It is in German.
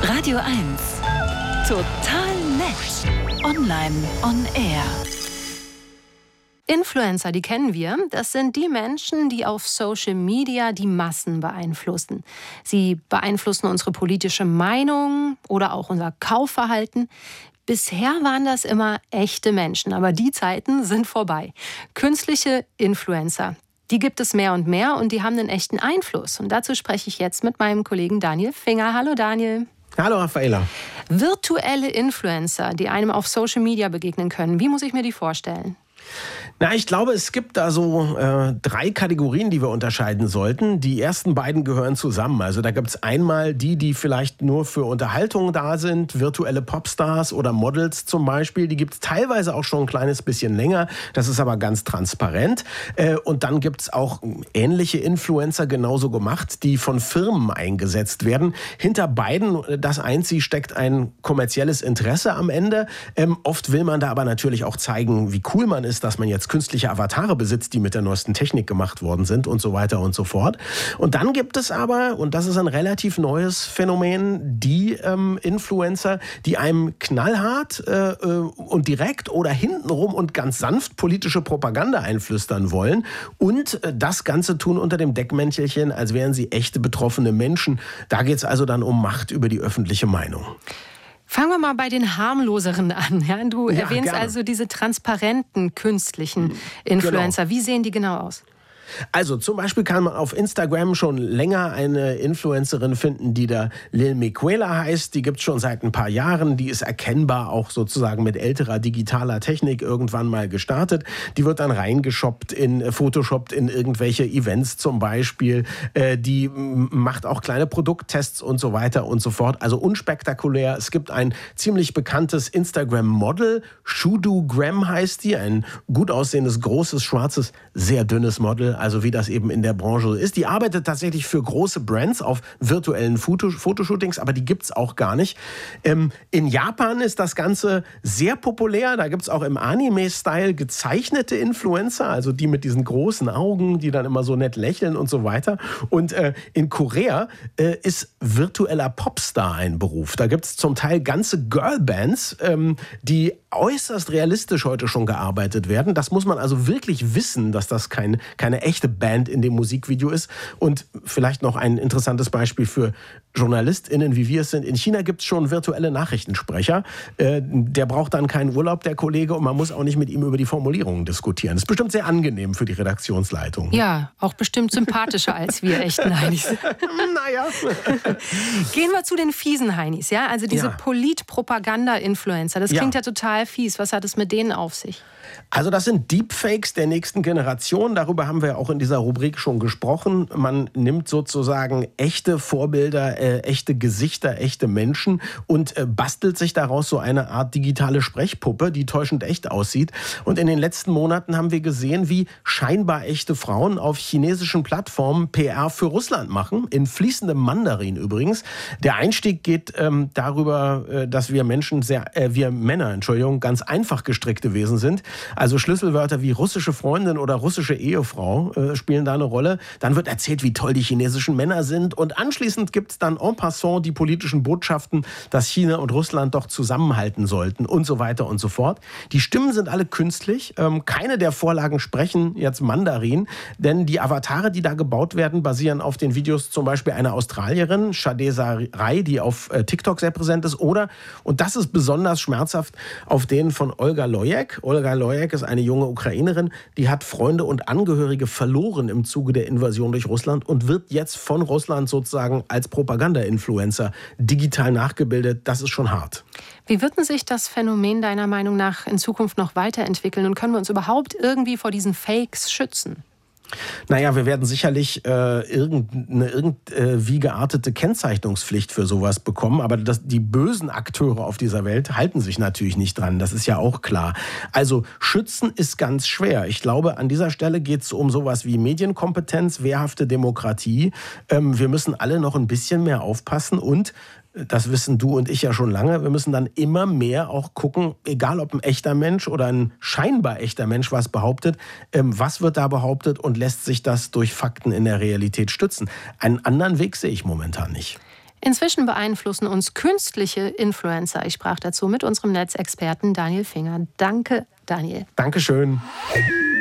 Radio 1. Total nett. Online on Air. Influencer, die kennen wir. Das sind die Menschen, die auf Social Media die Massen beeinflussen. Sie beeinflussen unsere politische Meinung oder auch unser Kaufverhalten. Bisher waren das immer echte Menschen, aber die Zeiten sind vorbei. Künstliche Influencer, die gibt es mehr und mehr und die haben einen echten Einfluss. Und dazu spreche ich jetzt mit meinem Kollegen Daniel Finger. Hallo Daniel. Hallo Raffaela. Virtuelle Influencer, die einem auf Social Media begegnen können. Wie muss ich mir die vorstellen? Na, ich glaube, es gibt da so 3 Kategorien, die wir unterscheiden sollten. Die ersten beiden gehören zusammen. Also da gibt es einmal die vielleicht nur für Unterhaltung da sind, virtuelle Popstars oder Models zum Beispiel. Die gibt es teilweise auch schon ein kleines bisschen länger. Das ist aber ganz transparent. Und dann gibt es auch ähnliche Influencer, genauso gemacht, die von Firmen eingesetzt werden. Hinter beiden, das einzig steckt ein kommerzielles Interesse am Ende. Oft will man da aber natürlich auch zeigen, wie cool man ist, dass man jetzt künstliche Avatare besitzt, die mit der neuesten Technik gemacht worden sind und so weiter und so fort. Und dann gibt es aber, und das ist ein relativ neues Phänomen, die Influencer, die einem knallhart und direkt oder hintenrum und ganz sanft politische Propaganda einflüstern wollen und das Ganze tun unter dem Deckmäntelchen, als wären sie echte betroffene Menschen. Da geht es also dann um Macht über die öffentliche Meinung. Fangen wir mal bei den harmloseren an. Ja, du erwähnst gerne. Also diese transparenten künstlichen Influencer. Genau. Wie sehen die genau aus? Also zum Beispiel kann man auf Instagram schon länger eine Influencerin finden, die da Lil Miquela heißt. Die gibt es schon seit ein paar Jahren. Die ist erkennbar auch sozusagen mit älterer digitaler Technik irgendwann mal gestartet. Die wird dann reingeshoppt in irgendwelche Events zum Beispiel. Die macht auch kleine Produkttests und so weiter und so fort. Also unspektakulär. Es gibt ein ziemlich bekanntes Instagram-Model. Shudu Graham heißt die. Ein gut aussehendes, großes, schwarzes, sehr dünnes Model. Also wie das eben in der Branche ist. Die arbeitet tatsächlich für große Brands auf virtuellen Fotoshootings, aber die gibt es auch gar nicht. In Japan ist das Ganze sehr populär. Da gibt es auch im Anime-Style gezeichnete Influencer, also die mit diesen großen Augen, die dann immer so nett lächeln und so weiter. Und in Korea ist virtueller Popstar ein Beruf. Da gibt es zum Teil ganze Girlbands, die äußerst realistisch heute schon gearbeitet werden. Das muss man also wirklich wissen, dass das keine echte Band in dem Musikvideo ist. Und vielleicht noch ein interessantes Beispiel für JournalistInnen, wie wir es sind. In China gibt es schon virtuelle Nachrichtensprecher. Der braucht dann keinen Urlaub, der Kollege, und man muss auch nicht mit ihm über die Formulierungen diskutieren. Das ist bestimmt sehr angenehm für die Redaktionsleitung. Ja, auch bestimmt sympathischer als wir echten Heinis. Naja. Gehen wir zu den fiesen Heinis, ja? Also diese Politpropaganda-Influencer. Das klingt ja total fies. Was hat es mit denen auf sich? Also das sind Deepfakes der nächsten Generation. Darüber haben wir auch in dieser Rubrik schon gesprochen. Man nimmt sozusagen echte Vorbilder, echte Gesichter, echte Menschen und bastelt sich daraus so eine Art digitale Sprechpuppe, die täuschend echt aussieht. Und in den letzten Monaten haben wir gesehen, wie scheinbar echte Frauen auf chinesischen Plattformen PR für Russland machen, in fließendem Mandarin übrigens. Der Einstieg geht darüber, dass wir Männer, ganz einfach gestrickte Wesen sind. Also Schlüsselwörter wie russische Freundin oder russische Ehefrau spielen da eine Rolle. Dann wird erzählt, wie toll die chinesischen Männer sind. Und anschließend gibt es dann en passant die politischen Botschaften, dass China und Russland doch zusammenhalten sollten und so weiter und so fort. Die Stimmen sind alle künstlich. Keine der Vorlagen sprechen jetzt Mandarin, denn die Avatare, die da gebaut werden, basieren auf den Videos zum Beispiel einer Australierin, Shadeza Rai, die auf TikTok sehr präsent ist, oder, und das ist besonders schmerzhaft, auf denen von Olga Lojek. Olga Lojek ist eine junge Ukrainerin, die hat Freunde und Angehörige verloren im Zuge der Invasion durch Russland und wird jetzt von Russland sozusagen als Propaganda-Influencer digital nachgebildet. Das ist schon hart. Wie wird denn sich das Phänomen deiner Meinung nach in Zukunft noch weiterentwickeln und können wir uns überhaupt irgendwie vor diesen Fakes schützen? Naja, wir werden sicherlich irgendwie geartete Kennzeichnungspflicht für sowas bekommen, aber die bösen Akteure auf dieser Welt halten sich natürlich nicht dran, das ist ja auch klar. Also schützen ist ganz schwer. Ich glaube, an dieser Stelle geht es um sowas wie Medienkompetenz, wehrhafte Demokratie. Wir müssen alle noch ein bisschen mehr aufpassen und das wissen du und ich ja schon lange. Wir müssen dann immer mehr auch gucken, egal ob ein echter Mensch oder ein scheinbar echter Mensch was behauptet, was wird da behauptet und lässt sich das durch Fakten in der Realität stützen. Einen anderen Weg sehe ich momentan nicht. Inzwischen beeinflussen uns künstliche Influencer. Ich sprach dazu mit unserem Netzexperten Daniel Finger. Danke, Daniel. Dankeschön.